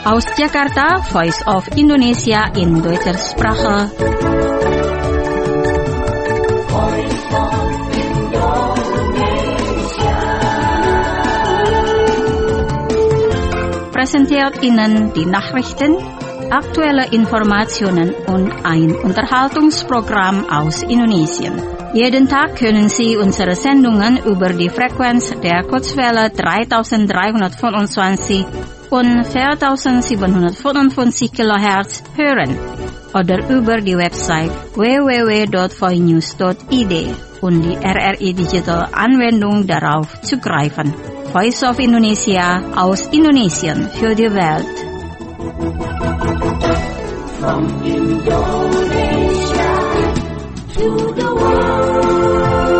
Aus Jakarta, Voice of Indonesia in Deutscher Sprache. Präsentiert Ihnen die Nachrichten, aktuelle Informationen und ein Unterhaltungsprogramm aus Indonesien. Jeden Tag können Sie unsere Sendungen über die Frequenz der Kurzwelle 3325 und 4755 kHz hören oder über die Website www.voinews.id und die RRI Digital Anwendung darauf zugreifen. Voice of Indonesia aus Indonesien für die Welt. From Indonesia to the world.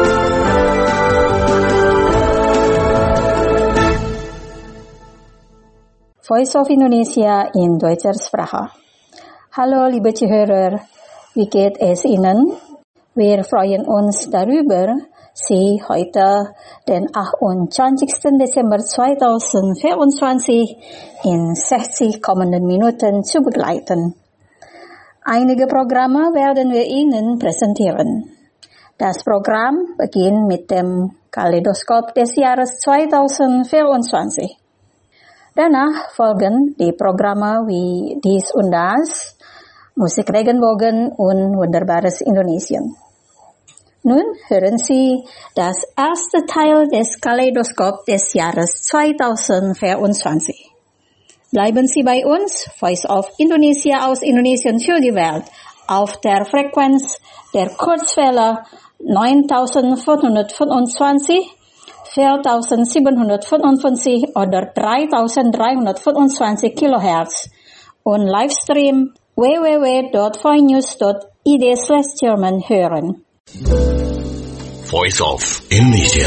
Voice of Indonesia in Deutscher Sprache. Hallo liebe Zuhörer, wie geht es Ihnen? Wir freuen uns darüber, Sie heute, den 28. Dezember 2024, in 60 kommenden Minuten zu begleiten. Einige Programme werden wir Ihnen präsentieren. Das Programm beginnt mit dem Kaleidoskop des Jahres 2024. Danach folgen die Programme wie Dies und Das, Musik Regenbogen und Wunderbares Indonesien. Nun hören Sie das erste Teil des Kaleidoskop des Jahres 2024. Bleiben Sie bei uns, Voice of Indonesia aus Indonesien für die Welt, auf der Frequenz der Kurzwelle 9525, 4755 oder 3325 kHz und Livestream www.voinews.id/German hören. Voice of Indonesia.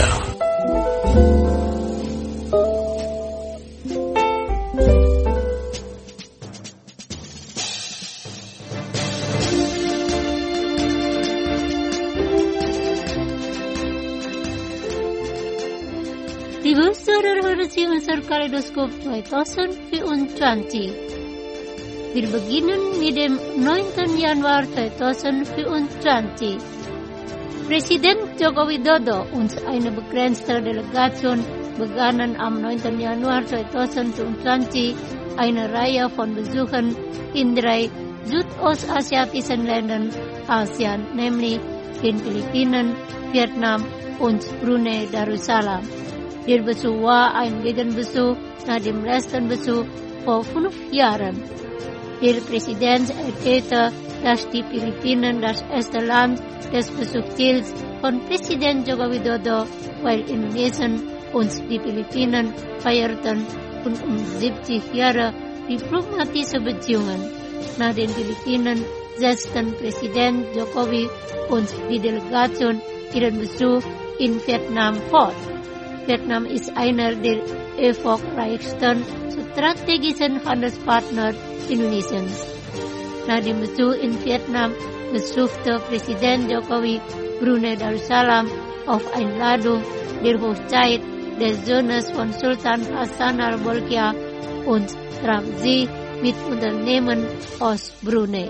Liebe Zuhörer, Sie unser Kaleidoskop 2024. Wir beginnen mit dem 9. Januar 2024. Präsident Joko Widodo und eine begrenzte Delegation begannen am 9. Januar 2024 eine Reihe von Besuchen in 3 südostasiatischen Ländern ASEAN, nämlich den Philippinen, Vietnam und Brunei Darussalam. Der Besuch war ein Gegenbesuch nach dem letzten Besuch vor 5 Jahren. Der Präsident erklärte, dass die Philippinen das erste Land des Besuchsziels von Präsident Joko Widodo, weil Indonesien und die Philippinen feierten 75 Jahre diplomatische Beziehungen. Nach den Philippinen setzten Präsident Jokowi und die Delegation ihren Besuch in Vietnam fort. Vietnam ist einer der erfolgreichsten strategischen Handelspartner Indonesiens. Nach dem Besuch in Vietnam besuchte Präsident Jokowi Brunei Darussalam auf Einladung der Hochzeit des Sohnes von Sultan Hassan al-Bolkiah und traf sie mit Unternehmen aus Brunei.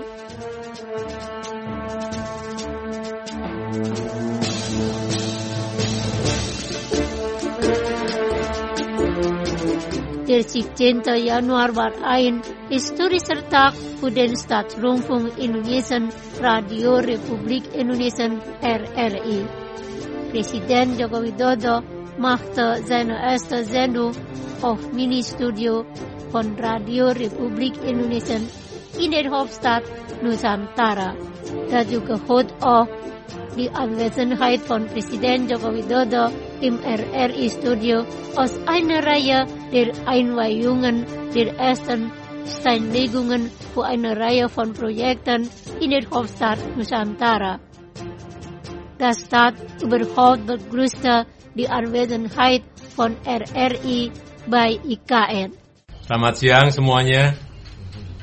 Der 17. Januar war ein historischer Tag für den Staatsrundfunk Indonesien, Radio Republik Indonesien RRI. Präsident Joko Widodo machte seine erste Sendung auf Ministudio von Radio Republik Indonesien in der Hauptstadt Nusantara. Dazu gehört auch die Anwesenheit von Präsident Joko Widodo im RRI-Studio aus einer Reihe der Einweihungen der ersten Steinlegungen für eine Reihe von Projekten in der Hauptstadt Nusantara. Das Staat überhaupt begrüßte die Anwesenheit von RRI bei IKN. Selamat siang semuanya.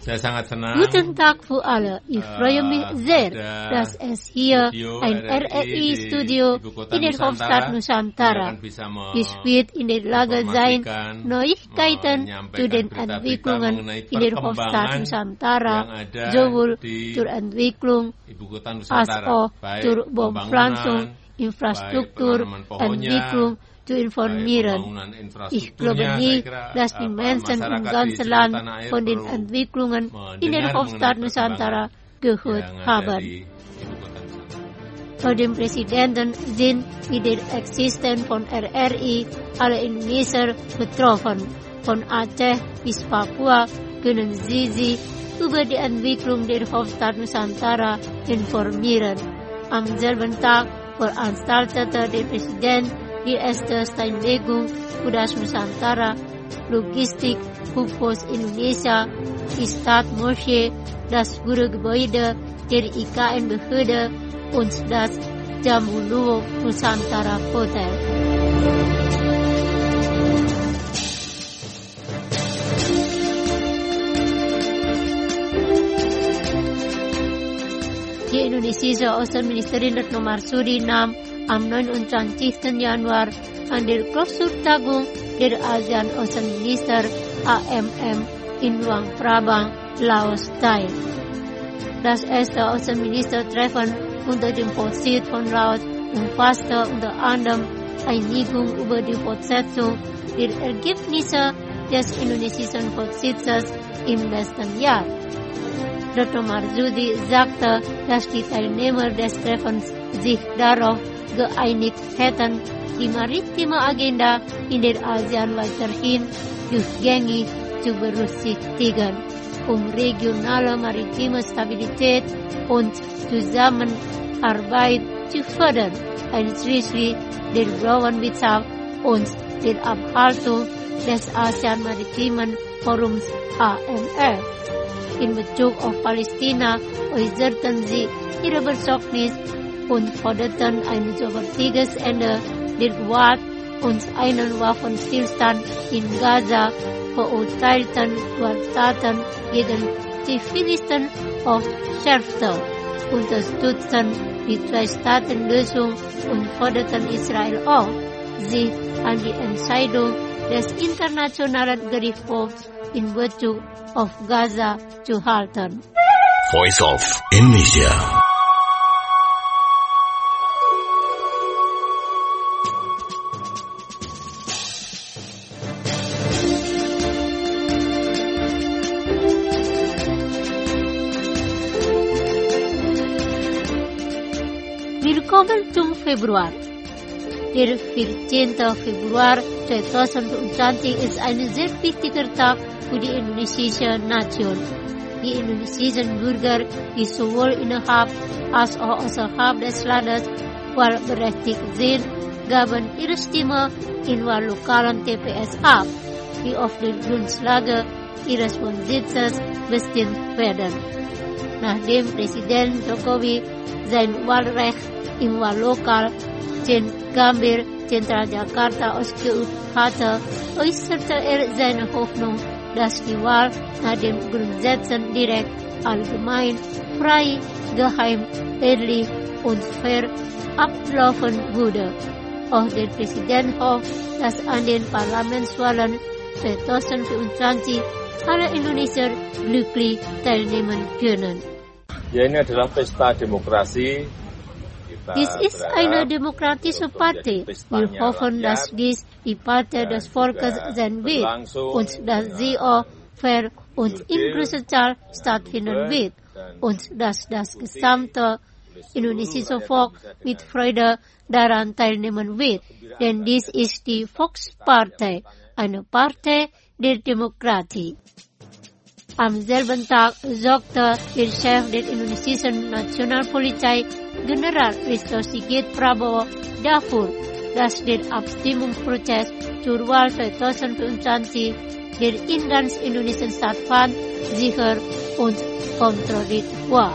Saya sangat senang. Guten Tag für alle. Ich freue mich sehr, dass es hier ein RRI-Studio in der Hauptstadt Nusantara. Dies wird in der Lage sein, Neuigkeiten zu den Entwicklungen in der Hauptstadt Nusantara, sowohl zur Entwicklung als auch zur Baumpflanzung, Infrastruktur, Entwicklung zu informieren. Ich glaube nicht, dass die Menschen im ganzen Land von den Entwicklungen in der Hauptstadt Nusantara gehört haben. Vor dem Präsidenten sind mit der Existenz von RRI alle Indonesier betroffen. Von Aceh bis Papua können Sie sich über die Entwicklung der Hauptstadt Nusantara informieren. Am selben Tag veranstaltete der Präsident die erste Steinlegung für das Nusantara Logistik Pupus Indonesia, die Stadtmoschee, das Bürogebäude der IKN-Behörde und das Jambunuwo Nusantara Hotel. Die indonesische Außenministerin Retno Marsudi nahm am 29. Januar an der Klausurtagung der ASEAN-Außenminister AMM in Luang Prabang, Laos teil. Das erste Außenministertreffen unter dem Vorsitz von Laos umfasste unter anderem Einigung über die Fortsetzung der Ergebnisse des indonesischen Vorsitzes im letzten Jahr. Retno Marsudi sagte, dass die Teilnehmer des Treffens sich darauf geeinigt hätten, die maritime Agenda in der ASEAN weiterhin durchgängig zu berücksichtigen, um regionale maritime Stabilität und Zusammenarbeit zu fördern, einschließlich der blauen Wirtschaft und der Abhaltung des ASEAN Maritimen Forums AMR. In Bezug auf Palästina äußerten sie ihre Besorgnis und forderten ein sofortiges Ende der Gewalt und einen Waffenstillstand in Gaza, verurteilten Gewalttaten gegen Zivilisten auf schärfste, unterstützten die Zwei-Staaten-Lösung und forderten Israel auf, sich an die Entscheidung des Internationalen Gerichtshofs in Bezug auf Gaza zu halten. Voice of Indonesia. Willkommen zum Februar. Der 14. Februar 2020 ist ein sehr wichtiger Tag für die indonesische Nation. Die indonesischen Bürger, die sowohl innerhalb als auch außerhalb des Landes wahlberechtigt sind, gaben ihre Stimme in wahllokalen TPS ab, die auf der Grundlage ihres Wohnsitzes bestimmt werden. Nachdem Präsident Jokowi sein Wahlrecht im Wahllokal Gambir, Zentral Jakarta ausgeübt hatte, äußerte er seine Hoffnung, dass die Wahl nach den Grundsätzen direkt, allgemein, frei, geheim, ehrlich und fair ablaufen würde. Auch der Präsident hofft, dass an den Parlamentswahlen 2024 alle Indonesier glücklich teilnehmen können. Ya, ini adalah pesta demokrasi. Dies ist eine demokratische Party. Wir hoffen, dass dies die Partei des Volkes sein wird und dass sie auch fair und inklusiv stattfinden wird und dass das gesamte indonesische Volk mit Freude daran teilnehmen wird. Denn dies ist die Volkspartei, eine Partei der Demokratie. Am selben Tag sorgte der Chef der indonesischen Nationalpolizei, General Risto Sigit Prabowo, dafür, dass der Abstimmungsprozess zur Wahl 2024 der Inlandsindonesien stattfand, sicher und kontrolliert war.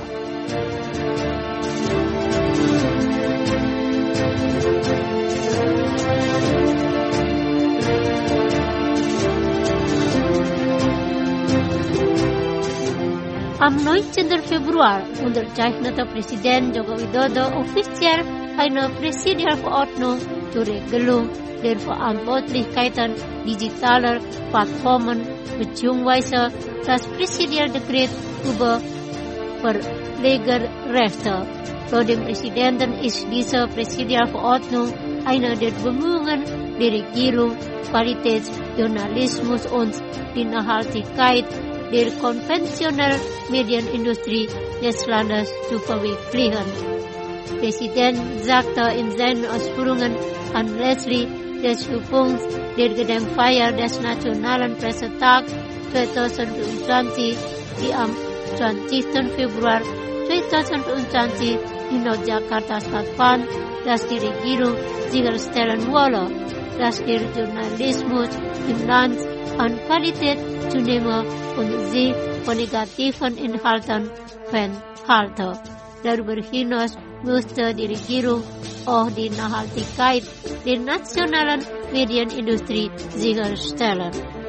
Am 19. Februar unterzeichnete Präsident Joko Widodo offiziell eine Präsidialverordnung zur Regelung der Verantwortlichkeiten digitaler Plattformen bzw. das Präsidialdekret über Verlegerrechte. Laut dem Präsidenten ist diese Präsidialverordnung eine der Bemühungen der Regierung, Qualitätsjournalismus und die Nachhaltigkeit der konventionellen Medienindustrie des Landes zu verwirklichen. Präsident sagte in seinen Ausführungen anlässlich des Höhepunkts der Gedenkfeier des Nationalen Pressetags 2020, die am 20. Februar 2020 in Nordjakarta stattfand, dass die Regierung sicherstellen wolle, dass der Journalismus im Land an Qualität zunehme und sich von negativen Inhalten fernhalte. Darüber hinaus musste die Regierung auch die Nachhaltigkeit der nationalen Medienindustrie sicherstellen.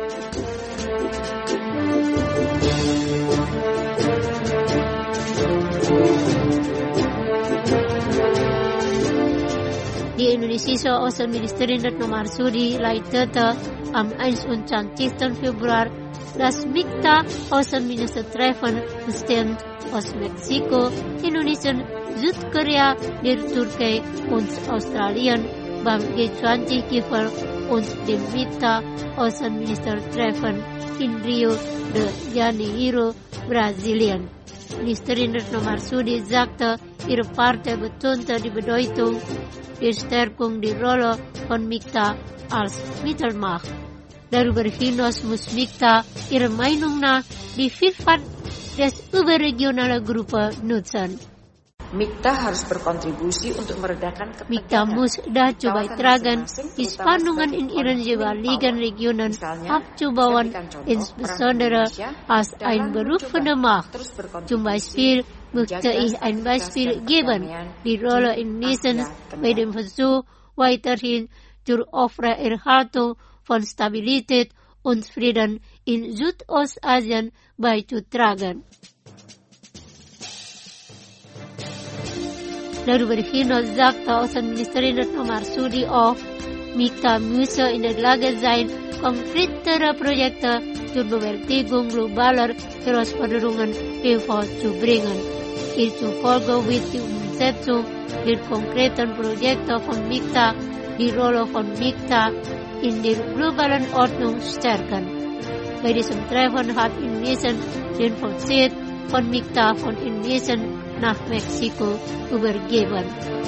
Die indonesische Außenministerin Retno Marsudi leitete am 21. Februar das MIKTA-Außenministertreffen bestehend aus Mexiko, Indonesien, Südkorea, der Türkei und Australien beim G20-Gipfel und dem MIKTA-Außenministertreffen in Rio de Janeiro, Brasilien. Ministerin Retno Marsudi sagte, ihre Partei betonte die Bedeutung der Stärkung der Rolle von MIKTA als Mittelmacht. Darüber hinaus muss MIKTA ihrer Meinung nach die Vielfalt des überregionalen Gruppe nutzen. MIKTA harus berkontribusi untuk meredakan MIKTA muss dazu beitragen, die Spannungen in ihren jeweiligen Regionen abzubauen, insbesondere als eine berufene Macht. Zum Beispiel möchte ich ein Beispiel geben, die Rolle Indonesiens bei dem Versuch, weiterhin zur Aufrechterhaltung von Stabilität und Frieden in Südostasien beizutragen. Darüber hinaus sagte Außenministerin Retno Marsudi auch, MIKTA müsse in der Lage sein, konkretere Projekte zur Bewältigung globaler Herausforderungen hervorzubringen. Ihr zufolge wird die Umsetzung der konkreten Projekte von MIKTA die Rolle von MIKTA in der globalen Ordnung stärken. Bei diesem Treffen hat Indonesien den Vorsitz von MIKTA von Indonesien nach Mexiko übergeben.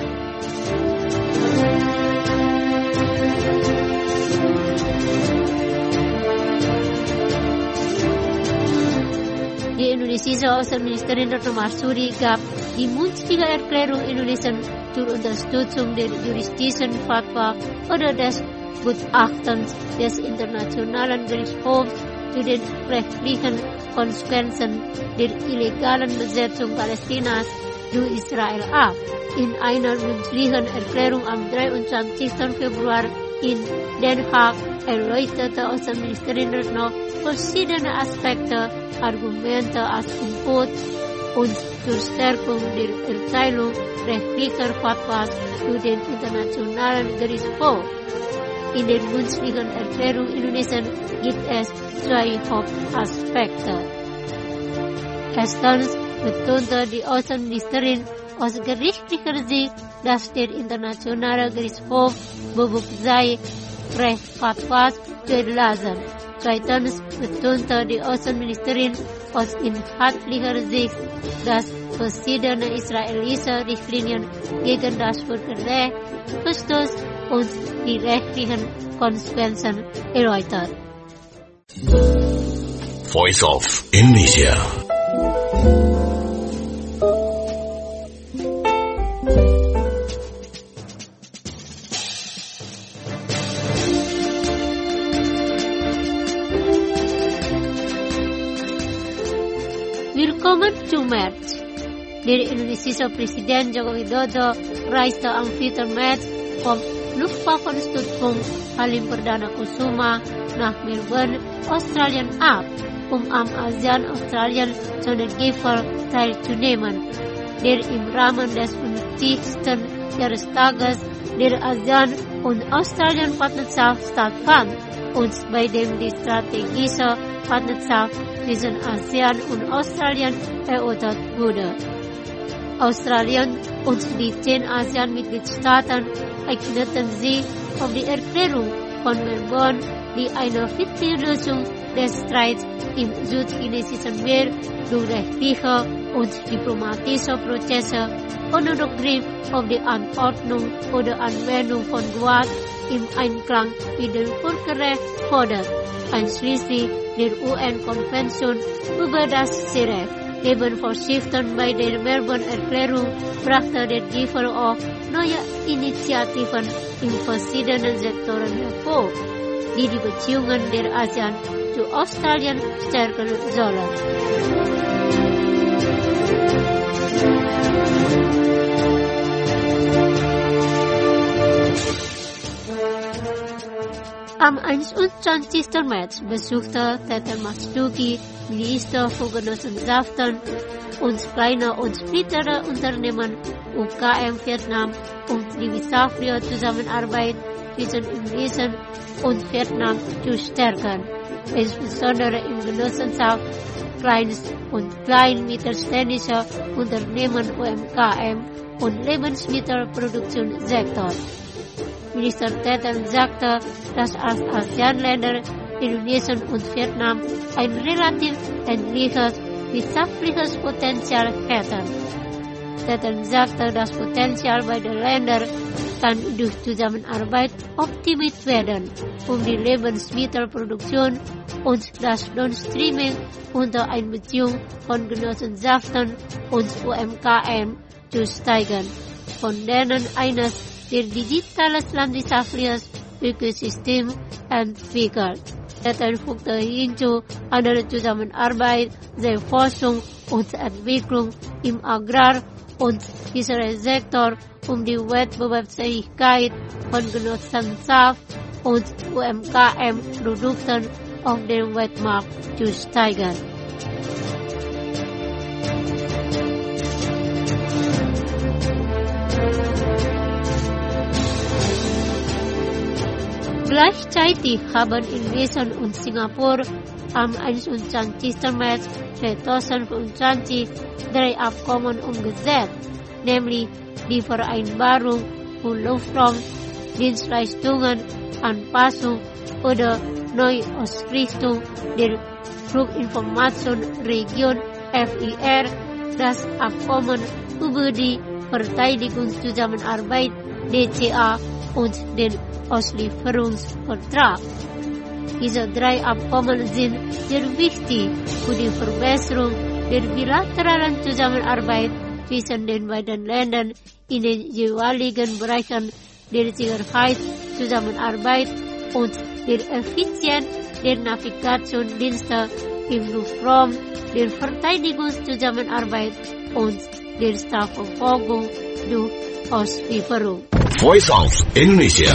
Die indonesische Außenministerin Retno Marsudi gab die mündliche Erklärung Indonesien zur Unterstützung der juristischen Fatwa oder des Gutachtens des Internationalen Gerichtshofs zu den rechtlichen Konsequenzen der illegalen Besetzung Palästinas durch Israel ab. In einer mündlichen Erklärung am 23. Februar in Den Haag erläuterte Außenministerin Retno verschiedene Aspekte, Argumente als Input und zur Stärkung der Erteilung rechtlicher Fatwas durch den Internationalen Gerichtshof. In der mündlichen Erklärung Indonesien gibt es zwei Hauptaspekte. Erstens betonte die Außenministerin aus gerichtlicher Sicht, dass der Internationale Gerichtshof befugt sei, Rechtsfatwas zu erlassen. Zweitens betonte die Außenministerin aus inhaltlicher Sicht, dass verschiedene israelische Richtlinien gegen das Völkerrecht verstoßen und die rechtlichen Konsequenzen erläutert. Voice of Indonesia. Willkommen zu März. Der indonesische Präsident Joko Widodo reiste am 4. März vom Luftwaffenstützpunkt Halim Perdana Kusuma nach Melbourne, Australien ab, am ASEAN-Australien Sondergipfel teilzunehmen, der im Rahmen des 50. Jahrestages der ASEAN- und Australien-Partnerschaft stattfand und bei dem die strategische Partnerschaft zwischen ASEAN und Australien erörtert wurde. Australien und die 10 ASEAN-Mitgliedstaaten eigneten sich auf die Erklärung von Melbourne, die eine friedliche Lösung des Streits im südchinesischen Meer durch rechtliche und diplomatische Prozesse ohne Rückgriff auf die Anordnung oder Anwendung von Gewalt im Einklang mit dem Völkerrecht fordert, einschließlich der UN-Konvention über das Seerecht. Neben Vorschriften bei der Melbourne-Erklärung brachte der Gipfel auch neue Initiativen in verschiedenen Sektoren hervor, die die Beziehungen der ASEAN zu Australien stärken sollen. Am 21. März besuchte Teten Mas Duki, Minister für Genossenschaften und kleine und mittlere Unternehmen UKM Vietnam, die wirtschaftliche Zusammenarbeit zwischen Indonesien und Vietnam zu stärken, insbesondere im Genossenschaft, kleines und mittelständische Unternehmen UMKM und Lebensmittelproduktionssektor. Minister Teten sagte, dass als ASEAN-Länder Indonesien und Vietnam ein relativ ähnliches wirtschaftliches Potenzial hätten. Teten sagte, das Potenzial beider Länder kann durch Zusammenarbeit optimiert werden, die Lebensmittelproduktion und das Downstreaming unter Einbeziehung von Genossenschaften und UMKM zu steigern, von denen eines der digitales landwirtschaftliches Ökosystem entwickelt. Teten fügte hinzu, andere Zusammenarbeit der Forschung und Entwicklung im Agrar- und Fischereisektor, die Wettbewerbsfähigkeit von Genossenschaft und UMKM-Produkten auf dem Weltmarkt zu steigern. Gleichzeitig haben Indonesien und Singapur am 21. März 2025 3 Abkommen umgesetzt, nämlich die Vereinbarung für Luftraumdienstleistungen, Anpassung oder Neuausrichtung der Fluginformationsregion FIR, das Abkommen über die Verteidigungszusammenarbeit DCA und den Auslieferungsvertrag. Diese 3 Abkommen sind sehr wichtig für die Verbesserung der bilateralen Zusammenarbeit zwischen den beiden Ländern in den jeweiligen Bereichen der Sicherheitszusammenarbeit und der Effizienz der Navigationsdienste im Luftraum, der Verteidigungszusammenarbeit und der Strafverfolgung durch Auslieferung. Voice of Indonesia.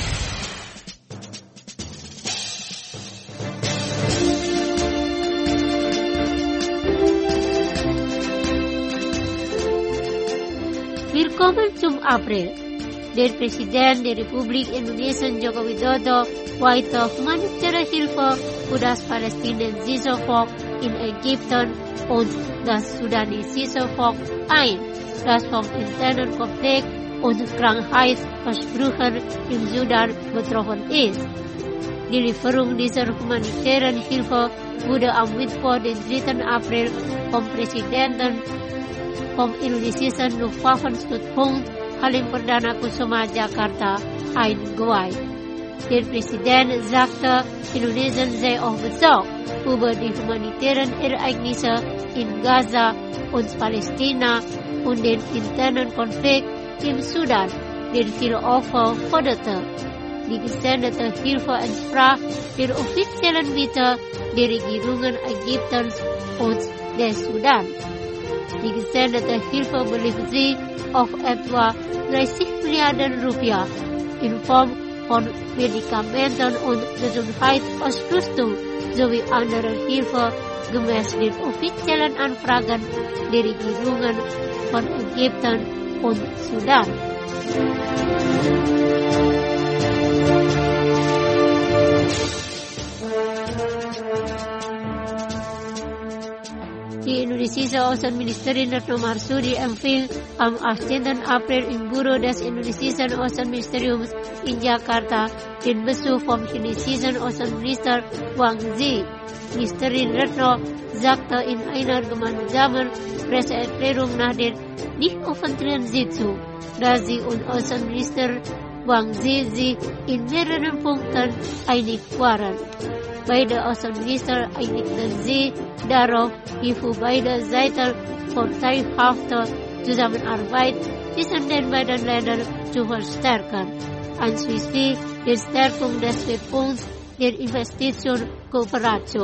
Willkommen zum April. Der Präsident der Republik Indonesia Joko Widodo weihte humanitäre Hilfe für das palästinensische Volk in Ägypten und das sudanesische Volk ein, das vom internen Konflikt und Krankheitsausbrüchen im Sudan betroffen ist. Die Lieferung dieser humanitären Hilfe wurde am Mittwoch, den 3. April, vom Präsidenten vom indonesischen Luftwaffenstützpunkt Halim Perdana Kusuma Jakarta eingeweiht. Der Präsident sagte, Indonesien sei auch besorgt über die humanitären Ereignisse in Gaza und Palästina und den internen Konflikt im Sudan, der viele Opfer forderte. Die gesendete Hilfe entsprach der offiziellen Bitte der Regierungen Ägyptens und des Sudan. Die gesendete Hilfe belief sich auf etwa 30 Milliarden Rupiah. in Form von Medikamenten und Gesundheitsausrüstung sowie anderer Hilfe gemäß den offiziellen Anfragen der Regierungen von Ägypten und Sudan. Die indonesische Außenministerin Retno Marsudi empfing am 18. April im Büro des indonesischen Außenministeriums in Jakarta den Besuch vom chinesischen Außenminister Wang Yi. Ministerin Retno sagte in einer gemeinsamen Presseerklärung nach der nicht öffentlichen Sitzung, dass sie und Außenminister Wang Yi sich in mehreren Punkten einig waren. Beide Außenminister einigten sich darauf, die für beide Seiten vorteilhafte Zusammenarbeit zwischen den beiden Ländern zu verstärken, einschließlich der Stärkung des Schwerpunkts der Investitionskooperation.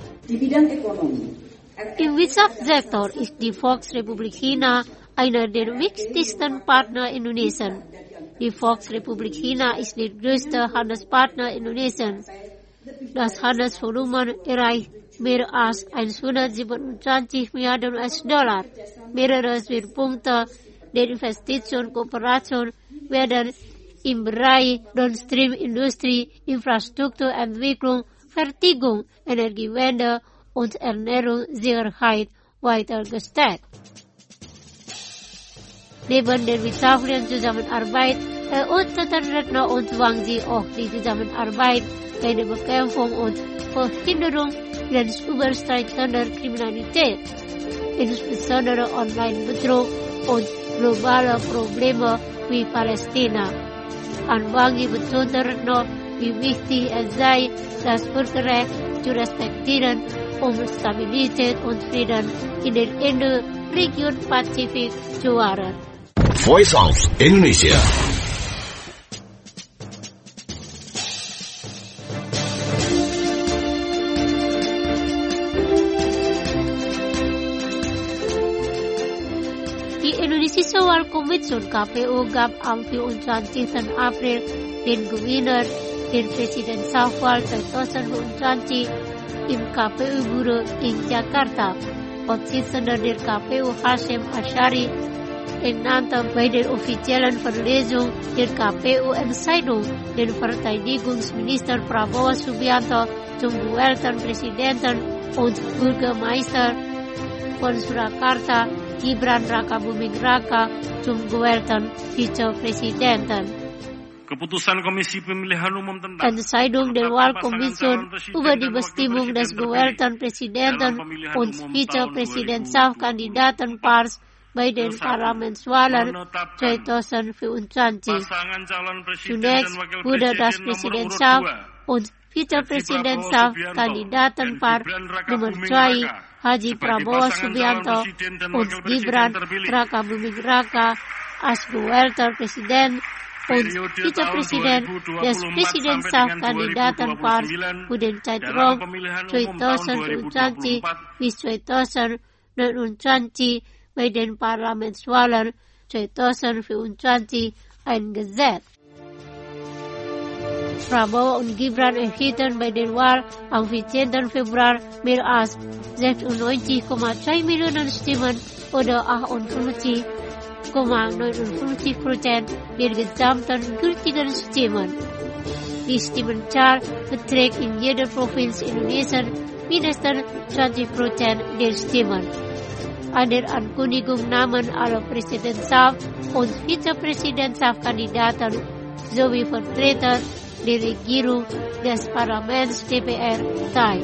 Im Wirtschaftssektor ist die Volksrepublik China einer der wichtigsten Partner Indonesiens. Die Volksrepublik China ist der größte Handelspartner Indonesiens. Das Handelsvolumen erreicht mehr als 127 Milliarden US-Dollar. Mehrere Schwerpunkte der Investitionskooperation werden im Bereich Downstream-Industrie, Infrastrukturentwicklung, Fertigung, Energiewende und Ernährungssicherheit weiter gestärkt. Neben der wirtschaftlichen Zusammenarbeit erörterten Retno und Wang Yi auch die Zusammenarbeit bei der Bekämpfung und Verhinderung grenzüberschreitender Kriminalität, insbesondere Online-Betrug und globale Probleme wie Palästina. An Wang Yi betonte Retno, wie wichtig es sei, das Völkerrecht zu respektieren, um Stabilität und Frieden in der Indo-Region Pazifik zu wahren. Voice of Indonesia. Die indonesische Wahlkommission KPU gab am 24. April den Gewinner der Präsidentschaftswahl 2020 im KPU-Büro in Jakarta. Vorsitzender der KPU Hashim Asyari ernannte bei der offiziellen Verlesung der KPU-Entscheidung den Verteidigungsminister Prabowo Subianto zum gewählten Präsidenten und Bürgermeister von Surakarta Gibran Rakabuming Raka zum gewählten Vizepräsidenten. Entscheidung der Wahlkommission über die Bestimmung des gewählten Präsidenten und Vizepräsidentschaftskandidatenpaars bei den Parlamentswahlen 2024. Zunächst wurde das Präsidentschafts- und Vizepräsidentschaftskandidatenpaar Nummer 2 Haji Prabowo Subianto und Gibran Rakabuming Raka als gewählter Präsident und Vizepräsident des Präsidentschaftskandidatenpaars für den Zeitraum 2024 bis 2029 bei den Parlamentswahlen 2024 eingesetzt. Prabowo und Gibran erhielten bei der Wahl am 14. Februar mehr als 96,2 Millionen Stimmen oder 58,59% der gesamten gültigen Stimmen. Die Stimmenzahl beträgt in jeder Provinz Indonesien mindestens 20% der Stimmen. An der Ankündigung nahmen alle Präsidentschafts- und Vizepräsidentschaftskandidaten sowie Vertreter der Regierung des Parlaments DPR teil.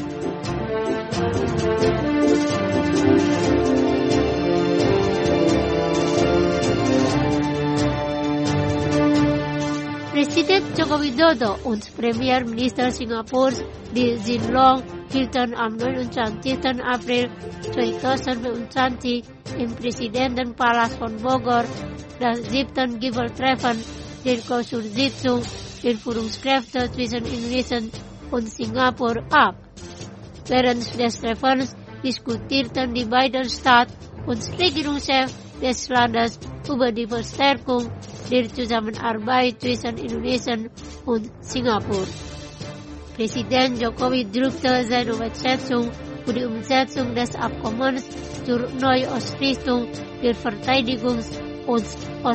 Präsident Joko Widodo und Premierminister Singapurs Lee Hsien Loong hielten am 29. April 2025 im Präsidentenpalast von Bogor das 7. Gipfeltreffen der Klausursitzung der Führungskräfte zwischen Indonesien und Singapur ab. Während des Treffens diskutierten die beiden Staats- und Regierungschefs des Landes über die Verstärkung der Zusammenarbeit zwischen Indonesien und Singapur. Präsident Jokowi drückte seine Wertschätzung für die Umsetzung des Abkommens zur Neuausrichtung der Verteidigungs- und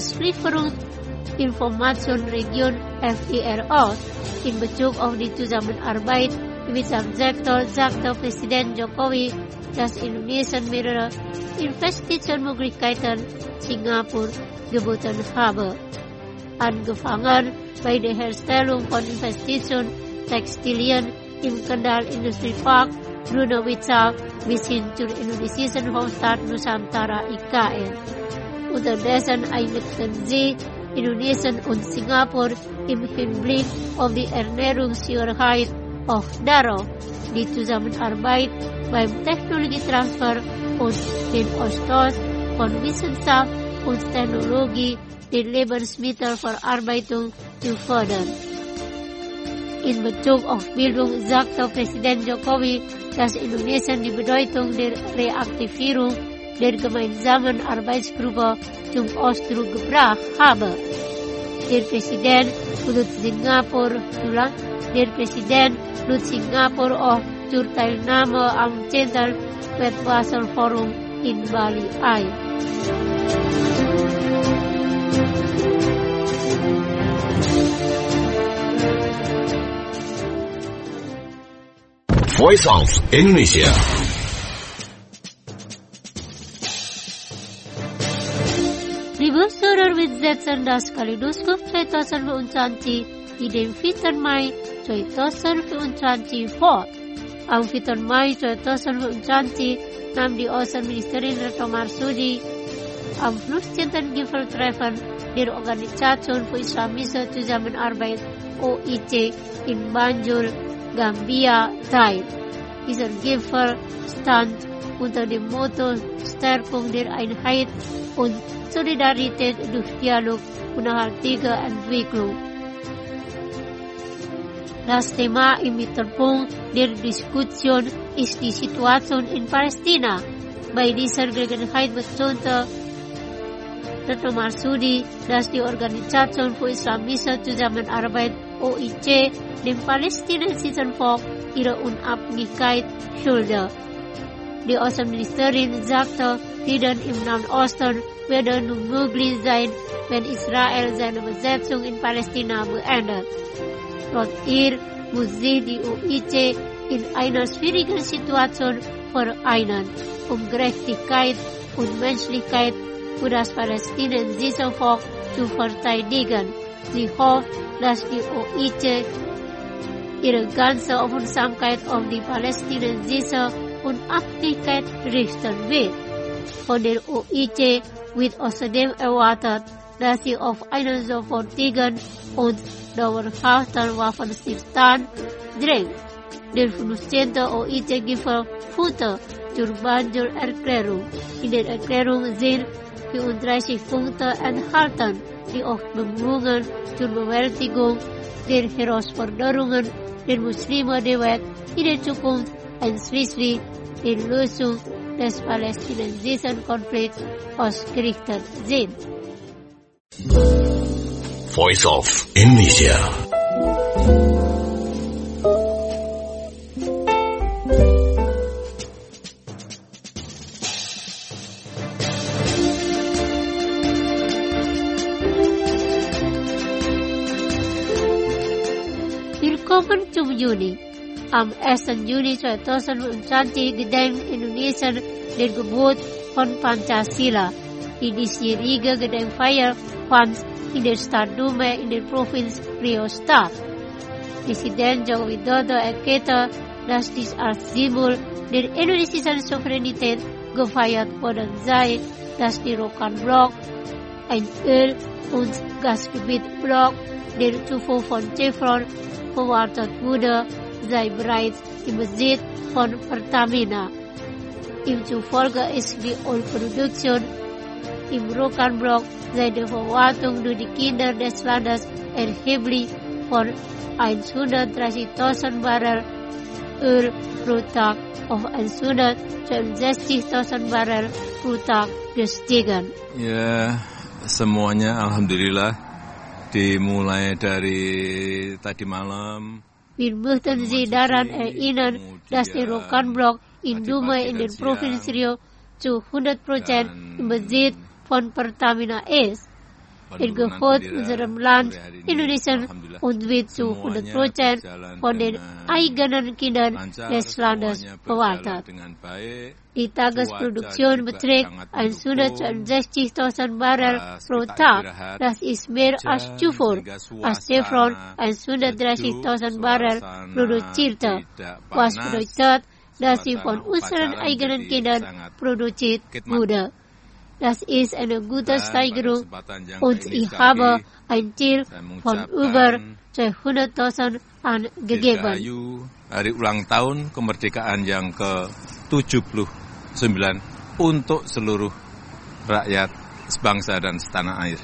Auslieferungsinformationsregion FIR aus. In Bezug auf die Zusammenarbeit im Sektor sagte Präsident Jokowi, dass Indonesien mehrere Investitionsmöglichkeiten Singapur geboten habe. Angefangen bei der Herstellung von Investitionen Textilien im Kendal Industriepark Brunewitza bis hin zur indonesischen Hauptstadt Nusantara IKN. Unterdessen einigten sie Indonesien und Singapur im Hinblick auf die Ernährungssicherheit auch darauf, die Zusammenarbeit beim Technologietransfer und den Austausch von Wissenschaft und Technologie der Lebensmittelverarbeitung zu fördern. In Bezug auf Bildung sagte Präsident Jokowi, dass Indonesien die Bedeutung der Reaktivierung der gemeinsamen Arbeitsgruppe zum Ausdruck gebracht habe. Der Präsident lud Singapur auch zur Teilnahme am 10. Weltwasserforum in Bali ein. Voice of Indonesia. Liebe Hörer, wir setzen das Kaleidoskop 2024 in den 4. Mai 2024 fort. Am 4. Mai 2024 nahm die Außenministerin Retno Marsudi am 15. Gipfeltreffen der Organisation für Islamische Zusammenarbeit OIC in Banjul, Gambia teil. Dieser Gipfel stand unter dem Motto Stärkung der Einheit und Solidarität durch Dialog und nachhaltige Entwicklung. Das Thema im Mittelpunkt der Diskussion ist die Situation in Palästina. Bei dieser Gelegenheit betonte Retno Marsudi, dass die Organisation für Islamische Zusammenarbeit OIC dem palästinensischen Volk ihre Unabhängigkeit schulde. Die Außenministerin sagte, Frieden im Nahen Osten werde nur möglich sein, wenn Israel seine Besetzung in Palästina beendet. Laut ihr muss sich die OIC in einer schwierigen Situation vereinen, um Gerechtigkeit und Menschlichkeit für das palästinensische Volk zu verteidigen. Sie hofft, dass die OIC ihre ganze Aufmerksamkeit auf die palästinensische Unabhängigkeit richten wird. Von der OIC wird außerdem erwartet, dass sie auf einen sofortigen und dauerhaften Waffenstillstand drängt. Der 15. OIC-Gipfel führte zur Banjul-Erklärung. In der Erklärung sind 34 Punkte enthalten, die auf Bemühungen zur Bewältigung der Herausforderungen der Muslime der Welt in der Zukunft einschließlich der Lösung des palästinensischen Konflikts ausgerichtet sind. Voice of Indonesia. Willkommen zum Juni. Am 1. Juni 2020 gedenkt Indonesien der Geburt von Pancasila. Die diesjährige Gedenkfeier fand in der Stadt Dume in der Provinz Riau statt. Präsident Joko Widodo erklärte, dass dies als Symbol der indonesischen Souveränität gefeiert worden sei, dass die Rokan-Block, ein Öl- und Gasgebiet-Block, der Zufuhr von Chevron verwartet wurde, sei bereits im Besitz von Pertamina. Ihm zufolge ist die Ölproduktion im Rokan-Block seit der Verwaltung durch die Kinder des Landes erheblich von 130.000 Barrel Öl pro Tag auf 162.000 Barrel pro Tag gestiegen. Ya, Semuanya alhamdulillah dimulai dari tadi malam. Wir möchten Sie daran erinnern, dass die Rokanblock in Dumai in den Provinz Rio zu 100% im Besitz von Pertamina ist. Gehört unserem Land Indonesien und wird zu 100% von den eigenen Kindern des Landes verwaltet. Die Tagesproduktion beträgt 162.000 Barrel pro Tag. Das ist mehr als Zufuhr, als Chevron 130.000 Barrel produzierte, was bedeutet, dass sie von unseren eigenen Kindern produziert wurde. Das ist eine gute Steigerung und ich habe ein Ziel von über 200.000 angegeben. Hari ulang tahun kemerdekaan yang ke-79 untuk seluruh rakyat sebangsa dan setanah air.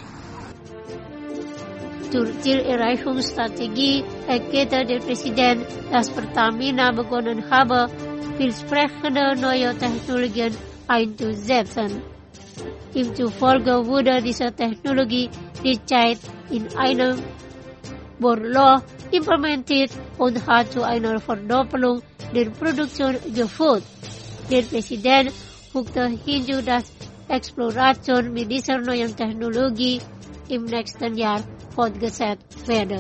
Zur Zielerreichungsstrategie erklärte der Präsident, dass Pertamina begonnen habe, vielversprechende neue Technologien einzusetzen. Ihm zufolge wurde diese Technologie derzeit in einem Bohrloch implementiert und hat zu einer Verdoppelung der Produktion geführt. Der Präsident fügte hinzu, dass Exploration mit dieser neuen Technologie im nächsten Jahr fortgesetzt werde.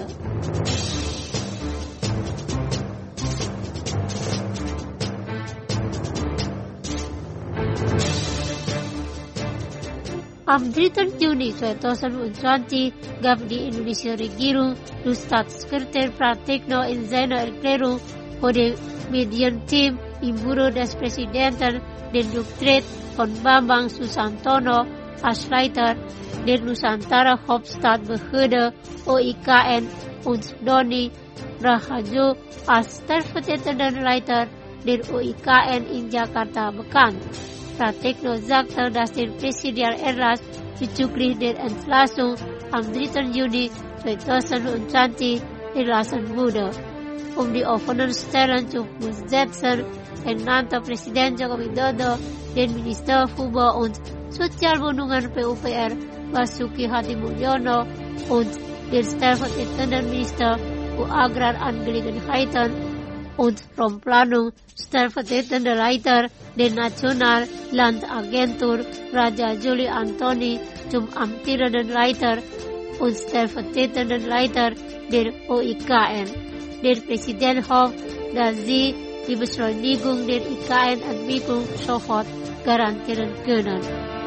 Am 3. Juni 2020 gab die indonesische Regierung durch Staatssekretär Pratikno in seiner Erklärung vor dem Medienteam im Büro des Präsidenten den Rücktritt von Bambang Susantono als Leiter der Nusantara Hauptstadtbehörde OIKN und Doni Rahajo als stellvertretenden Leiter der OIKN in Jakarta bekannt. Pratikno sagte, dass der Präsidialerlass bezüglich der Entlassung am 3. Juni 2020 erlassen wurde. Um die offenen Stellen zu besetzen, ernannte Präsident Joko Widodo den Minister Huber und Sozialwohnungen PUPR Basuki Hadimulyono und den stellvertretenden Minister für Agrarangelegenheiten und Raumplanung stellvertretende Leiter der Nationallandagentur Raja Juli Antoni zum amtierenden Leiter und stellvertretenden Leiter der OIKN. Der Präsident hofft, dass sie die Beschleunigung der IKN-Entwicklung sofort garantieren können.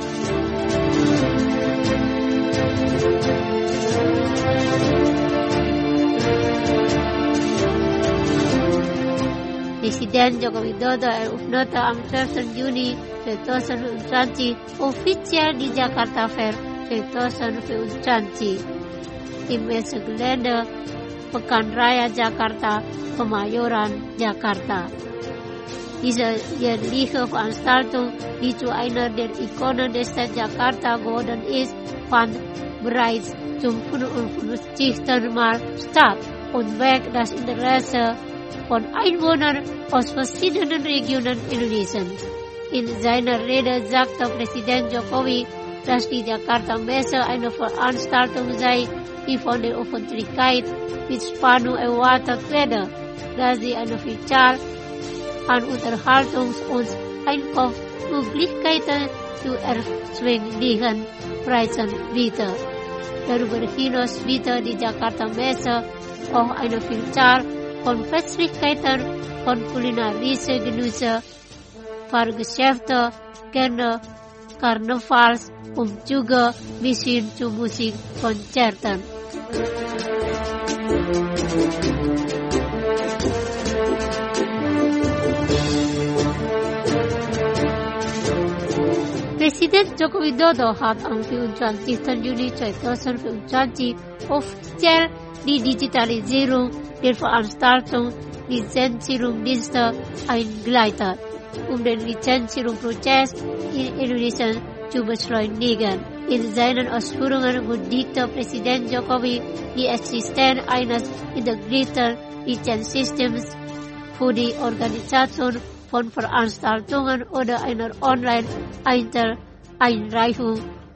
Presiden Joko Widodo eröffnete am 12. Juni 2020 offiziell die Jakarta Fair 2024 im Messegelände Pekan Raya Jakarta, Kemayoran, Jakarta. Diese jährliche Veranstaltung, die zu einer der Ikonen der Stadt Jakarta geworden ist, fand bereits zum 55. Mal statt und weckt das Interesse von Einwohnern aus verschiedenen Regionen Indonesiens. In seiner Rede sagte Präsident Jokowi, dass die Jakarta-Messe eine Veranstaltung sei, die von der Öffentlichkeit mit Spannung erwartet werde, da sie eine Vielzahl an Unterhaltungs- und Einkaufsmöglichkeiten zu erschwinglichen Preisen bietet. Darüber hinaus bietet die Jakarta-Messe auch eine Vielzahl von Festlichkeiten, von kulinarische Genüsse, Fahrgeschäfte, Kerne, Karnevals und juga bis hin zu Musikkonzerten. Presiden Joko Widodo hat am 24. Juni 2024 offiziell die Digitalisierung der Veranstaltung Lizenzierungsdienste eingeleitet, um den Lizenzierungsprozess in Indonesien zu beschleunigen. In seinen Ausführungen würdigte Präsident Jokowi die Existenz eines integrierten Lizenzsystems für die Organisation von Veranstaltungen oder einer Online-Einreichung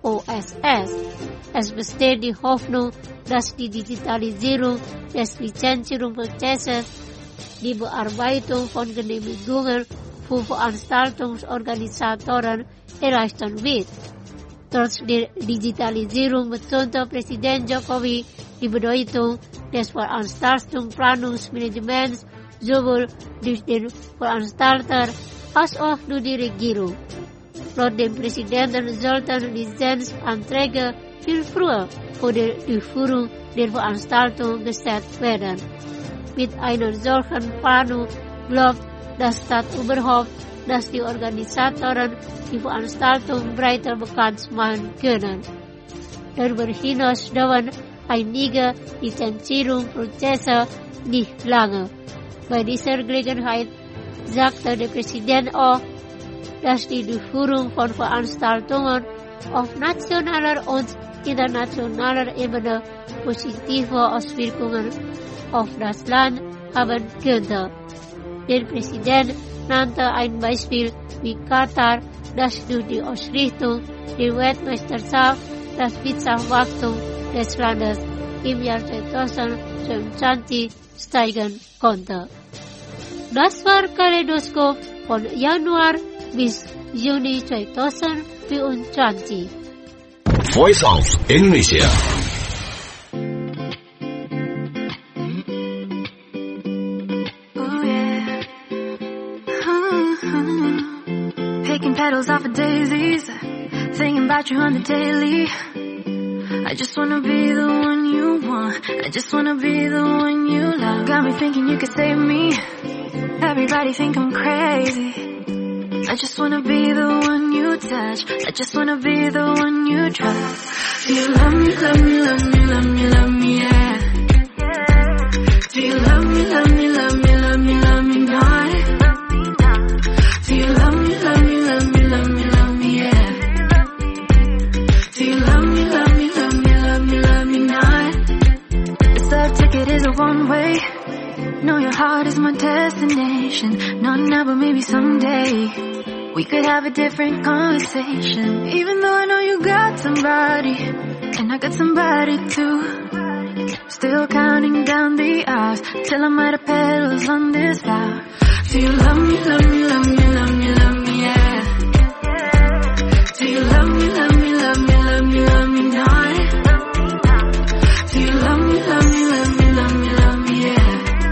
OSS. Es besteht die Hoffnung, dass die Digitalisierung des Lizenzierungsprozesses, die Bearbeitung von Genehmigungen für Veranstaltungsorganisatoren erleichtern wird. Trotz der Digitalisierung betonte Präsident Jokowi die Bedeutung des Veranstaltungsplanungsmanagements sowohl durch den Veranstalter als auch durch die Regierung. Laut dem Präsidenten sollten Lizenzanträge viel früher vor der Durchführung der Veranstaltung gestellt werden. Mit einer solchen Planung glaubt das Stadtüberhaupt, dass die Organisatoren die Veranstaltung breiter bekannt machen können. Darüber hinaus dauern einige Lizenzierungsprozesse nicht lange. Bei dieser Gelegenheit sagte der Präsident auch, dass die Durchführung von Veranstaltungen auf nationaler und internationaler Ebene positive Auswirkungen auf das Land haben könnte. Der Präsident nannte ein Beispiel wie Katar, das durch die Ausrichtung der Weltmeisterschaft das Wirtschaftswachstum des Landes im Jahr 2022 steigen konnte. Das war Kaleidoskop von Januar bis Juni 2024. Voice of Indonesia. Picking petals off of daisies, thinking about you on the daily. I just wanna be the one you want, I just wanna be the one you love. Got me thinking you could save me, everybody think I'm crazy. I just wanna be the one you touch, I just wanna be the one you trust. Do you love me, love me, love me, love me, love me, yeah? Do you love me, love me, love me, love me, love me not? Do you love me, love me, love me, love me, love me, yeah? Do you love me, love me, love me, love me, love me not? This love ticket is a one-way. Know your heart is my destination. Not now, but maybe someday we could have a different conversation. Even though I know you got somebody, and I got somebody too. Still counting down the hours till I'm out of petals on this flower. Do you love me, love me, love me, love me, love me, yeah? Do you love me, love me, love me, love me, love me not? Do you love me, love me, love me, love me, love me, yeah?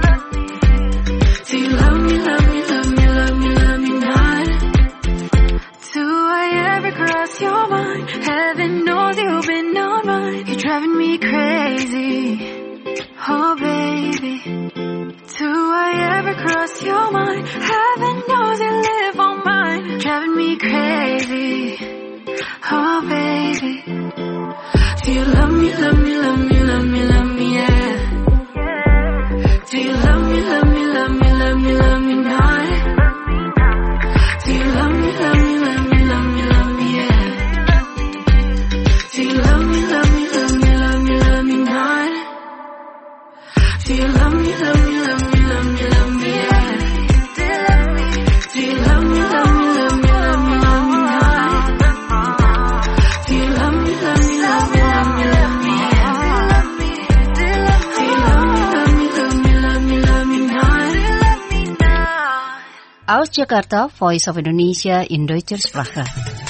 Do you love me, love me, love me, love me, love me not? Do I ever cross your mind? Heaven knows you've been on mine. You're driving me crazy, oh baby. Do I ever cross your mind? Heaven knows you live on mine. Driving me crazy, oh baby. Do you love me, love me, love me, love me, love me, yeah? Do you love me, love me, love me, love me, love me not? Do you love me, love me, love me, love me, love me, yeah? Do you love me, love me, love me, love me, love me not? Do you love me, love me, love me, love me, love me, yeah? Do you love me, love me, love me, love me, love me not? Do you love me, love me, love me, love me, love me, yeah? Do you love me, love me, love me, love me, love me not? Aus Jakarta, Voice of Indonesia in Deutscher Sprache.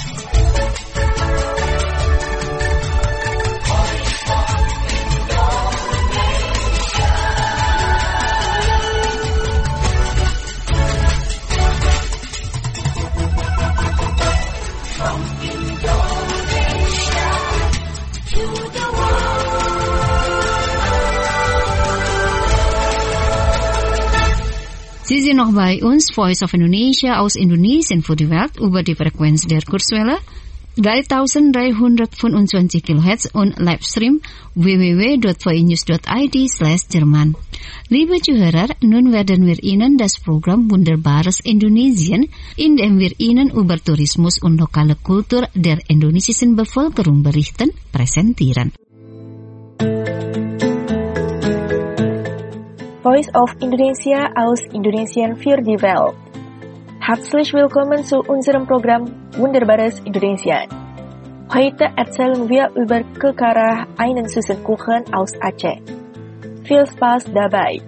Sie sind noch bei uns, Voice of Indonesia aus Indonesien für die Welt über die Frequenz der Kurzwelle 3325 kHz und Livestream www.voinews.id/Jerman. Liebe Zuhörer, nun werden wir Ihnen das Programm Wunderbares Indonesien, in dem wir Ihnen über Tourismus und lokale Kultur der indonesischen Bevölkerung berichten, präsentieren. Voice of Indonesia aus Indonesien für die Welt. Herzlich willkommen zu unserem Programm Wunderbares Indonesia. Heute erzählen wir über Kekarah, einen süßen Kuchen aus Aceh. Viel Spaß dabei!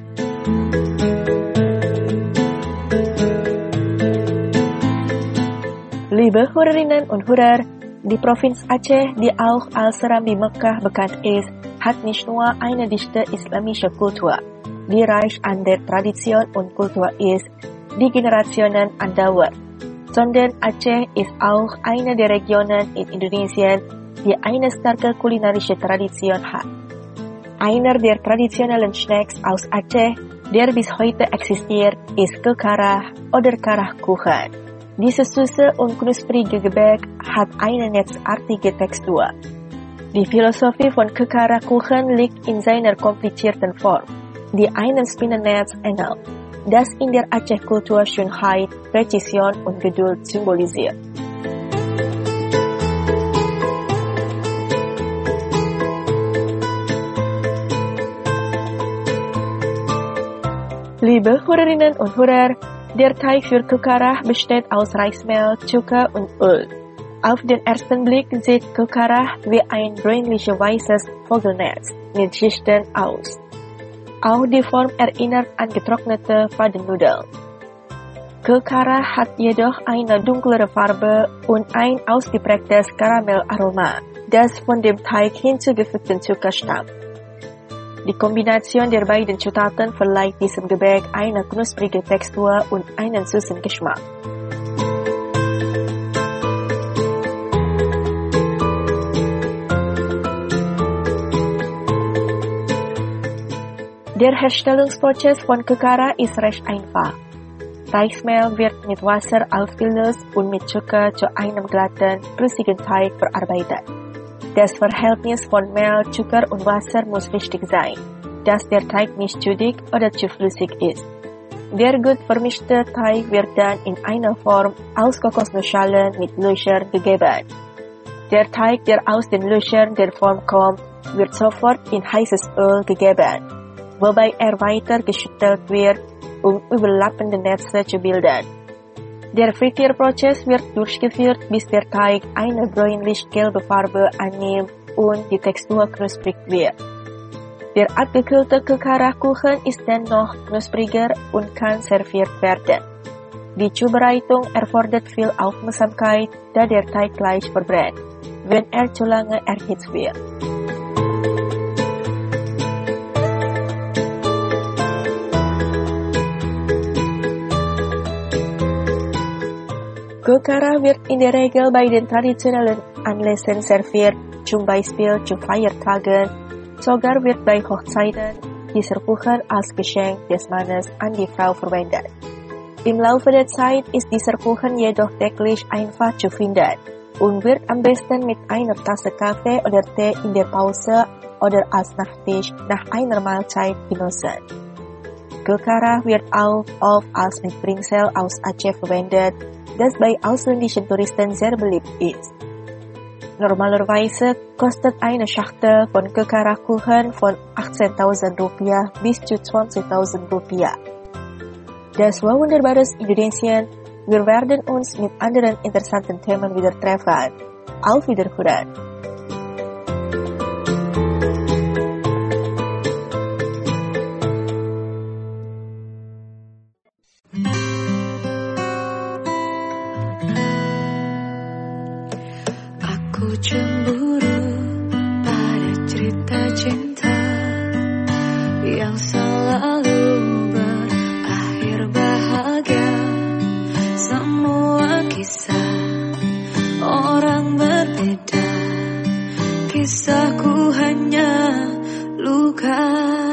Liebe Hörerinnen und Hörer, die Provinz Aceh, die auch als Serambi Mekah bekannt ist, hat nicht nur eine dichte islamische Kultur, die reich an der Tradition und Kultur ist, die Generationen andauert, sondern Aceh ist auch eine der Regionen in Indonesien, die eine starke kulinarische Tradition hat. Einer der traditionellen Snacks aus Aceh, der bis heute existiert, ist Kekarah oder Karahkuchen. Dieses süße und knusprige Gebäck hat eine netzartige Textur. Die Philosophie von Kekarahkuchen liegt in seiner komplizierten Form, die einen Spinnennetz ähnelt, das in der Aceh-Kultur Schönheit, Präzision und Geduld symbolisiert. Liebe Hörerinnen und Hörer, der Teig für Kekarah besteht aus Reismehl, Zucker und Öl. Auf den ersten Blick sieht Kekarah wie ein bräunlich-weißes Vogelnetz mit Schichten aus. Auch die Form erinnert an getrocknete Fadennudeln. Kekarah hat jedoch eine dunklere Farbe und ein ausgeprägtes Karamellaroma, das von dem Teig hinzugefügten Zucker stammt. Die Kombination der beiden Zutaten verleiht diesem Gebäck eine knusprige Textur und einen süßen Geschmack. Der Herstellungsprozess von Kekarah ist recht einfach. Reismehl wird mit Wasser aufgelöst und mit Zucker zu einem glatten, flüssigen Teig verarbeitet. Das Verhältnis von Mehl, Zucker und Wasser muss richtig sein, dass der Teig nicht zu dick oder zu flüssig ist. Der gut vermischte Teig wird dann in einer Form aus Kokosnussschalen mit Löchern gegeben. Der Teig, der aus den Löchern der Form kommt, wird sofort in heißes Öl gegeben, wobei er weiter geschüttelt wird, um überlappende Netze zu bilden. Der Frittierprozess wird durchgeführt, bis der Teig eine bräunlich-gelbe Farbe annimmt und die Textur knusprig wird. Der abgekühlte Kekarahkuchen ist dann noch knuspriger und kann serviert werden. Die Zubereitung erfordert viel Aufmerksamkeit, da der Teig gleich verbrennt, wenn er zu lange erhitzt wird. Kekarah wird in der Regel bei den traditionellen Anlässen serviert, zum Beispiel zu Feiertagen. Sogar wird bei Hochzeiten dieser Kuchen als Geschenk des Mannes an die Frau verwendet. Im Laufe der Zeit ist dieser Kuchen jedoch täglich einfach zu finden und wird am besten mit einer Tasse Kaffee oder Tee in der Pause oder als Nachtisch nach einer Mahlzeit genossen. Kekarah wird auch oft als Mitbringsel aus Aceh verwendet, das bei ausländischen Touristen sehr beliebt ist. Normalerweise kostet eine Schachtel von Kekarahkuchen von 18.000 Rupiah bis zu 20.000 Rupiah. Das war wunderbares Indonesien. Wir werden uns mit anderen interessanten Themen wieder treffen. Auf Wiederhören! Cemburu pada cerita cinta yang selalu berakhir bahagia. Semua kisah orang berbeda, kisahku hanya luka.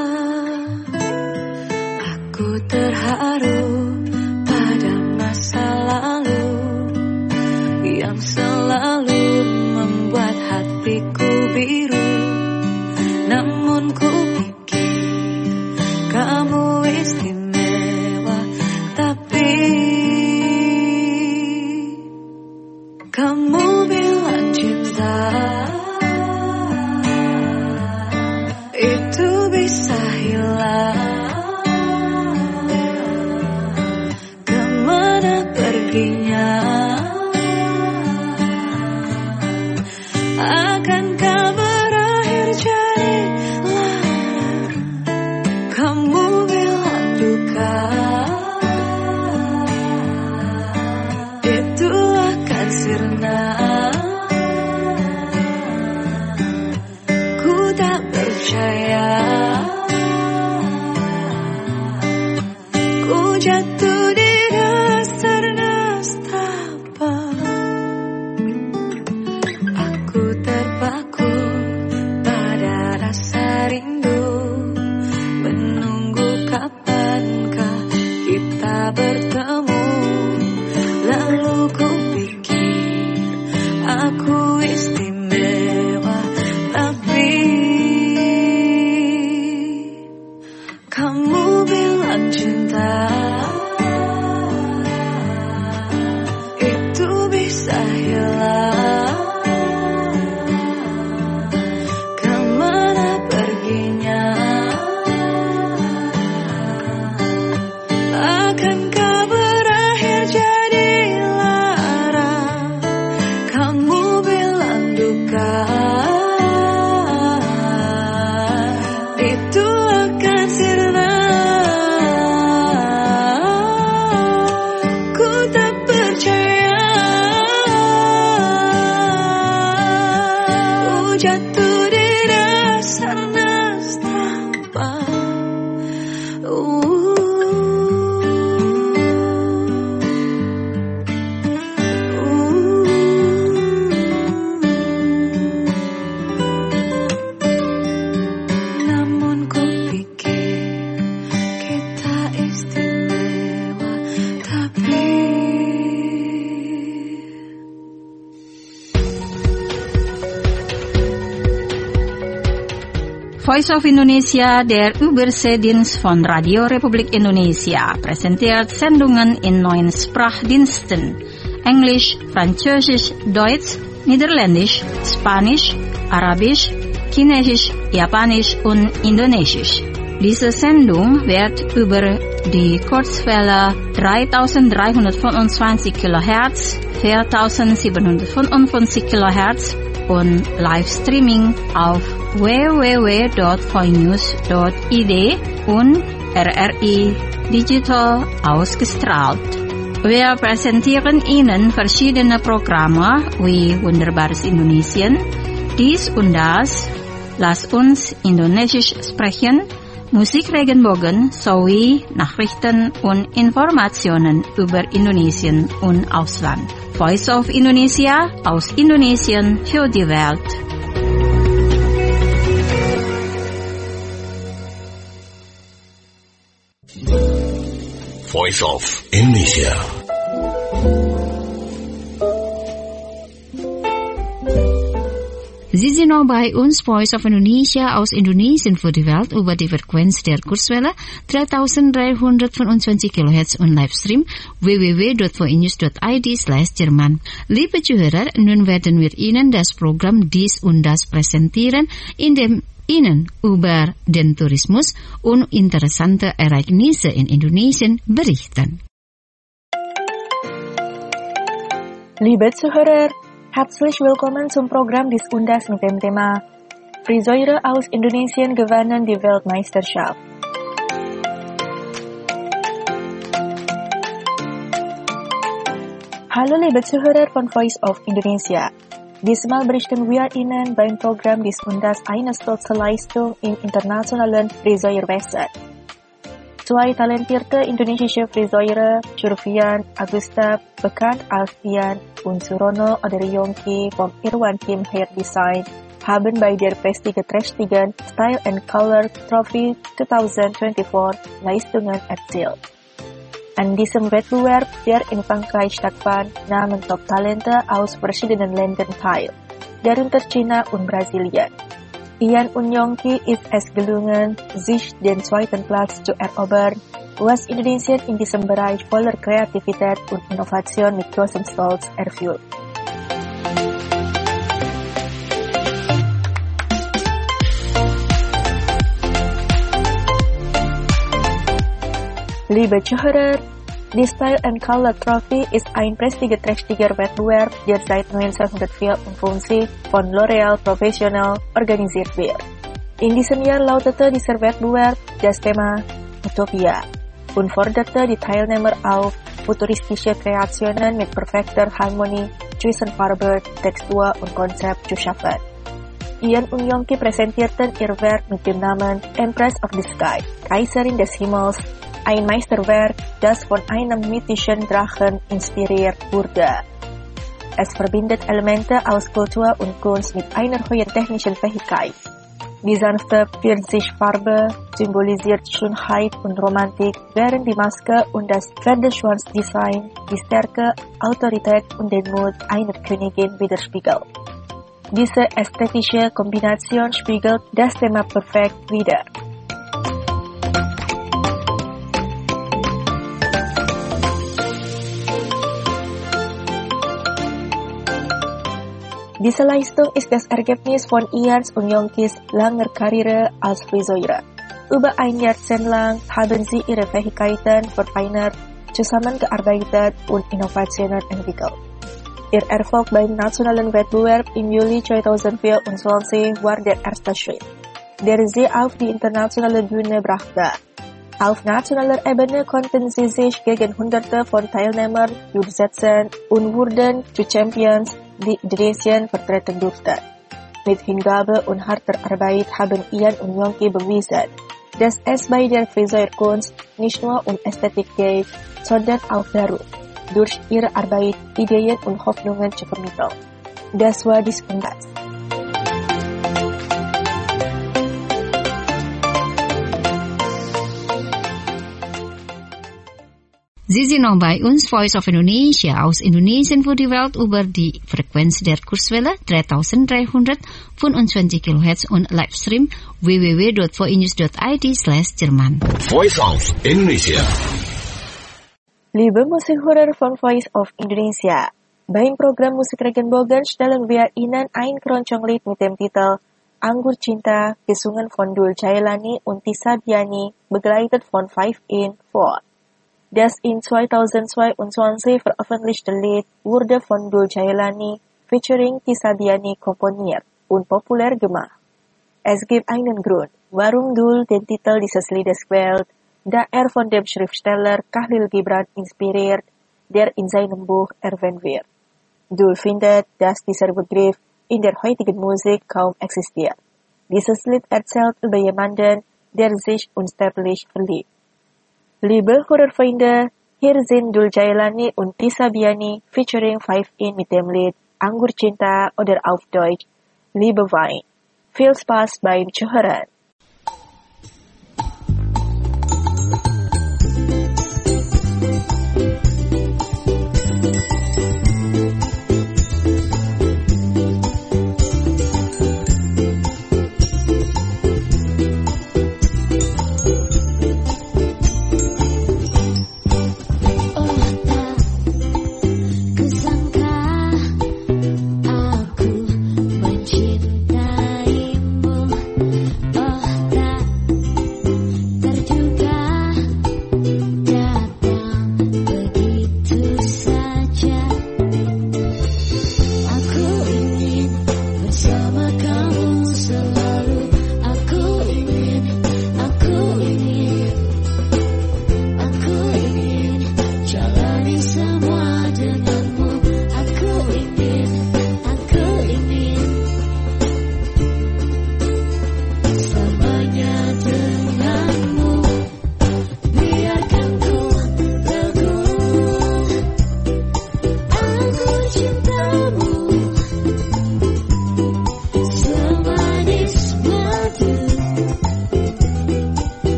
Aku terharu pada masa lalu yang selalu membuat hatiku biru. Namun ku pikir kamu istimewa, tapi kamu bilang cinta itu bisa Voice of Indonesia, der Überseedienst von Radio Republik Indonesia, präsentiert Sendungen in 9 Sprachdiensten: Englisch, Französisch, Deutsch, Niederländisch, Spanisch, Arabisch, Chinesisch, Japanisch und Indonesisch. Diese Sendung wird über die Kurzwelle 3325 kHz, 4755 kHz und Livestreaming auf www.voinews.id und RRI Digital ausgestrahlt. Wir präsentieren Ihnen verschiedene Programme wie Wunderbares Indonesien, dies und das, Lass uns Indonesisch sprechen, Musik Regenbogen sowie Nachrichten und Informationen über Indonesien und Ausland. Voice of Indonesia, aus Indonesien für die Welt. Voice of Indonesia. Sie sind noch bei uns, Voice of Indonesia aus Indonesien für die Welt über die Frequenz der Kurzwelle 3325 kHz und Livestream www.voinews.id/Jerman. Liebe Zuhörer, nun werden wir Ihnen das Programm Dies und Das präsentieren, in dem Ihnen über den Tourismus und interessante Ereignisse in Indonesien berichten. Liebe Zuhörer, herzlich willkommen zum Programm Dies und Das mit dem Thema Friseure aus Indonesien gewannen die Weltmeisterschaft. Hallo liebe Zuhörer von Voice of Indonesia. Diesmal berichten wir Ihnen beim Programm Dies und Das eine stolze Leistung im internationalen Friseurwesen. Zwei talentierte indonesische Friseure, Surfian Agusta, bekannt als Ian, und Surono Oderyongki vom Irwan Team Hair Design, haben bei der prestigeträchtigen Style and Color Trophy 2024 Leistungen erzielt. An diesem Wettbewerb, der in Frankreich stattfand, nahmen Top-Talente aus verschiedenen Ländern teil, darunter China und Brasilien. Ian und Yongki ist es gelungen, sich den zweiten Platz zu erobern, was Indonesien in diesem Bereich voller Kreativität und Innovation mit großem Stolz erfüllt. Liebe Zuhörer, die Style and Color Trophy ist ein prestigeträchtiger Wettbewerb, der seit 1954 von L'Oréal Professional organisiert wird. In diesem Jahr lautete dieser Wettbewerb das Thema Utopia und forderte die Teilnehmer auf, futuristische Kreationen mit perfekter Harmonie zwischen Farbe, Textur und Konzept zu schaffen. Ian und Yongki präsentierten ihr Werk mit dem Namen Empress of the Sky, Kaiserin des Himmels, ein Meisterwerk, das von einem mythischen Drachen inspiriert wurde. Es verbindet Elemente aus Kultur und Kunst mit einer hohen technischen Fähigkeit. Die sanfte Pfirsichfarbe symbolisiert Schönheit und Romantik, während die Maske und das Pferdeschwanzdesign die Stärke, Autorität und den Mut einer Königin widerspiegelt. Diese ästhetische Kombination spiegelt das Thema perfekt wider. Diese Leistung ist das Ergebnis von Ians und Yongkis langer Karriere als Friseure. Über ein Jahrzehnt lang haben sie ihre Fähigkeiten verfeinert, zusammengearbeitet und Innovationen entwickelt. Ihr Erfolg beim nationalen Wettbewerb im Juli 2024 war der erste Schritt, der sie auf die internationale Bühne brachte. Auf nationaler Ebene konnten sie sich gegen Hunderte von Teilnehmern durchsetzen und wurden zu Champions, die Indonesien vertreten durften. Mit Hingabe und harter Arbeit haben Ian und Yongki bewiesen, dass es bei der Friseurkunst nicht nur um Ästhetik geht, sondern auch darum, durch ihre Arbeit Ideen und Hoffnungen zu vermitteln. Das war Dies und Das. Sie sind noch bei uns, Voice of Indonesia, aus Indonesien für die Welt über die Frequenz der Kurzwelle 3325 kHz und Livestream www.voinews.id/Jerman. Voice of Indonesia. Liebe Musikhörer von Voice of Indonesia, beim Program Musik Regenbogen stellen wir Ihnen ein Keroncong-Lied mit dem Titel Anggur Cinta, gesungen von Dul Jailani und Tisa Diani, begleitet von 5in4. Das in 2022 veröffentlichte Lied wurde von Dul Jailani featuring Tisa Diani komponiert und populär gemacht. Es gibt einen Grund, warum Dul den Titel dieses Liedes wählt, da von dem Schriftsteller Khalil Gibran inspiriert, der in seinem Buch erwähnt wird. Dul findet, dass dieser Begriff in der heutigen Musik kaum existiert. Dieses Lied erzählt über jemanden, der sich unsterblich verliebt. Liebe Hörerfreunde, hier sind Dul Jailani und Tisa Diani featuring 5in mit dem Lied Anggur Cinta oder auf Deutsch Liebe Wein. Viel Spaß beim Zuhören.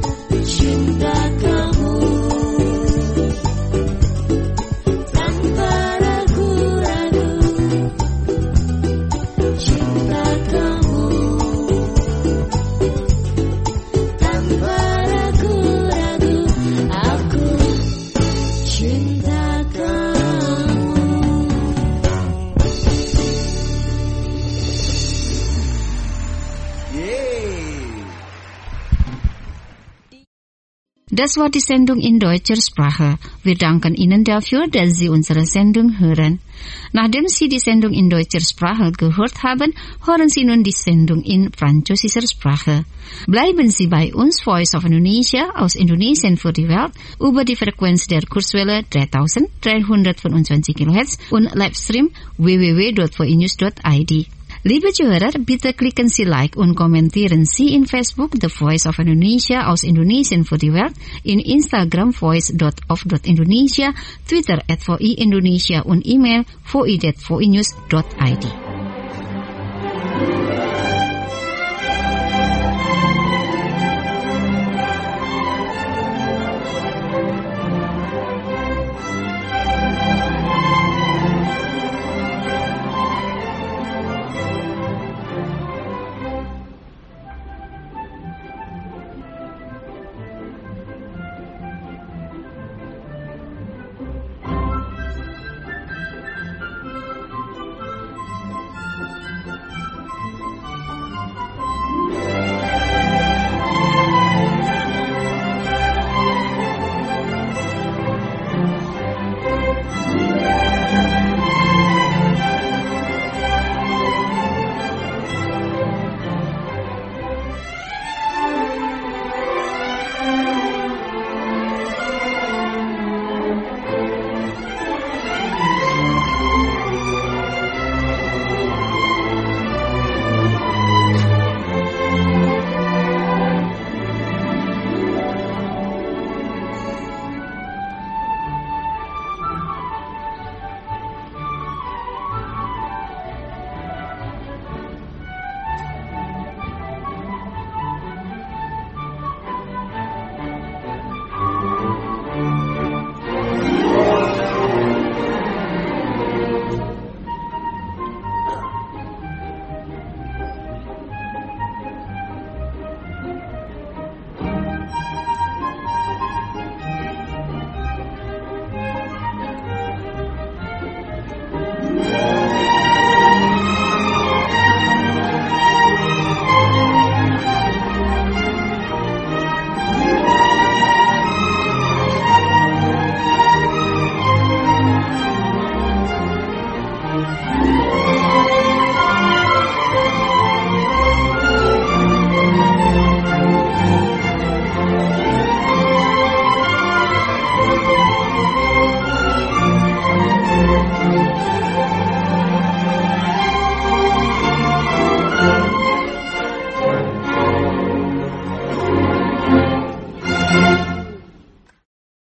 Tanpa Das war die Sendung in deutscher Sprache. Wir danken Ihnen dafür, dass Sie unsere Sendung hören. Nachdem Sie die Sendung in deutscher Sprache gehört haben, hören Sie nun die Sendung in französischer Sprache. Bleiben Sie bei uns, Voice of Indonesia aus Indonesien für die Welt, über die Frequenz der Kurzwelle 3325 kHz und Livestream www.voinews.id. Liebe Zuhörer, bitte klicken Sie Like und kommentieren Sie in Facebook The Voice of Indonesia aus Indonesien für die Welt, in Instagram voice.of.indonesia, Twitter @VI Indonesia und E-Mail voi@voinews.id.